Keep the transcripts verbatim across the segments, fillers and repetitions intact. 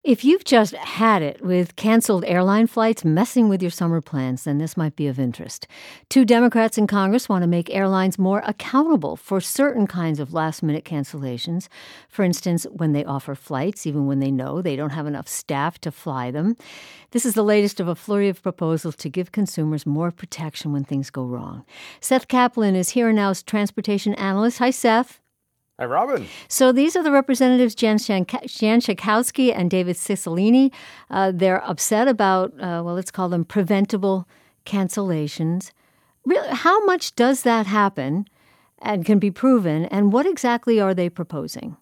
If you've just had it with canceled airline flights messing with your summer plans, then this might be of interest. Two Democrats in Congress want to make airlines more accountable for certain kinds of last-minute cancellations. For instance, when they offer flights, even when they know they don't have enough staff to fly them. This is the latest of a flurry of proposals to give consumers more protection when things go wrong. Seth Kaplan is Here and Now's transportation analyst. Hi, Seth. Hi, Robin. So these are the representatives, Jan, Shank- Jan Schakowsky and David Cicilline. Uh, they're upset about, uh, well, let's call them preventable cancellations. Really, how much does that happen and can be proven, and what exactly are they proposing?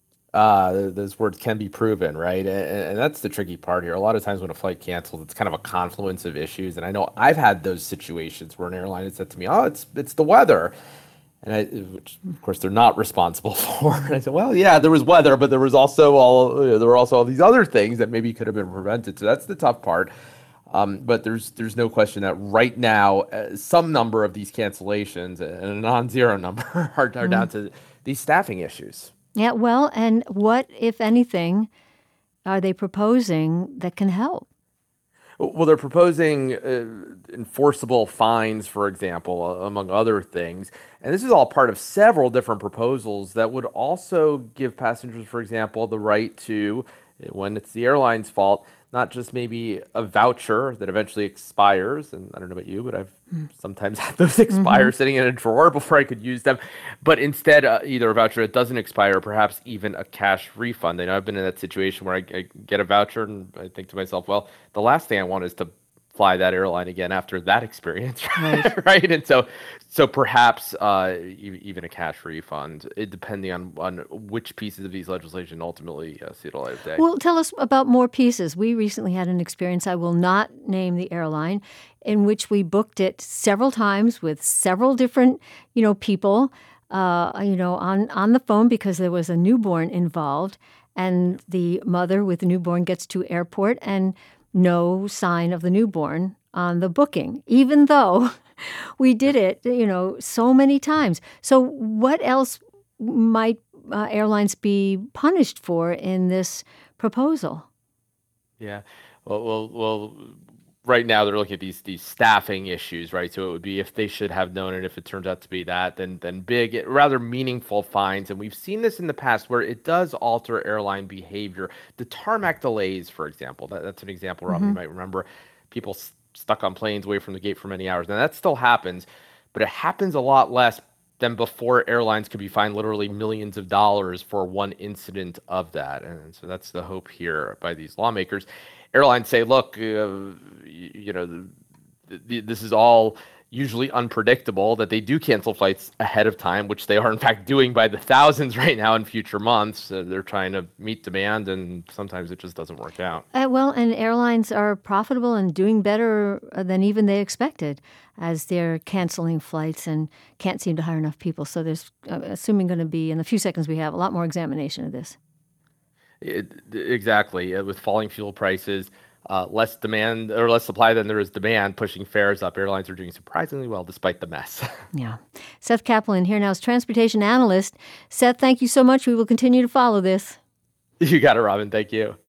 Uh, those words can be proven, right? And, and that's the tricky part here. A lot of times when a flight cancels, it's kind of a confluence of issues. And I know I've had those situations where an airline has said to me, oh, it's it's the weather. And I, which of course they're not responsible for. And I said, well, yeah, there was weather, but there was also all you know, there were also all these other things that maybe could have been prevented. So that's the tough part. Um, but there's there's no question that right now, uh, some number of these cancellations, and a non-zero number, are, are mm. down to these staffing issues. Yeah, well, and what, if anything, are they proposing that can help? Well, they're proposing uh, enforceable fines, for example, uh, among other things. And this is all part of several different proposals that would also give passengers, for example, the right to, when it's the airline's fault, not just maybe a voucher that eventually expires. And I don't know about you, but I've mm. sometimes had those expire mm-hmm. sitting in a drawer before I could use them. But instead, uh, either a voucher that doesn't expire, or perhaps even a cash refund. I know I've been in that situation where I, I get a voucher and I think to myself, well, the last thing I want is to fly that airline again after that experience, right? right? And so, so perhaps uh, even a cash refund, it, depending on, on which pieces of these legislation ultimately uh, see the light of day. Well, tell us about more pieces. We recently had an experience, I will not name the airline, in which we booked it several times with several different, you know, people, uh, you know, on, on the phone because there was a newborn involved, and the mother with the newborn gets to airport and no sign of the newborn on the booking, even though we did it, you know, so many times. So what else might uh, airlines be punished for in this proposal? Yeah, well, well, well, right now they're looking at these these staffing issues, right? So it would be if they should have known it, if it turns out to be that, then then big, rather meaningful fines. And we've seen this in the past where it does alter airline behavior. The tarmac delays, for example, that, that's an example, Robin, mm-hmm. you might remember. People st- stuck on planes away from the gate for many hours. Now that still happens, but it happens a lot less than before airlines could be fined literally millions of dollars for one incident of that. And so that's the hope here by these lawmakers. Airlines say, look, uh, you, you know, th- th- this is all usually unpredictable, that they do cancel flights ahead of time, which they are in fact doing by the thousands right now in future months. Uh, they're trying to meet demand, and sometimes it just doesn't work out. Uh, well, and airlines are profitable and doing better than even they expected as they're canceling flights and can't seem to hire enough people. So there's, uh, assuming going to be, in the few seconds we have, a lot more examination of this. It, exactly. Uh, with falling fuel prices, uh, less demand or less supply than there is demand, pushing fares up. Airlines are doing surprisingly well despite the mess. Yeah. Seth Kaplan, Here Now's transportation analyst. Seth, thank you so much. We will continue to follow this. You got it, Robin. Thank you.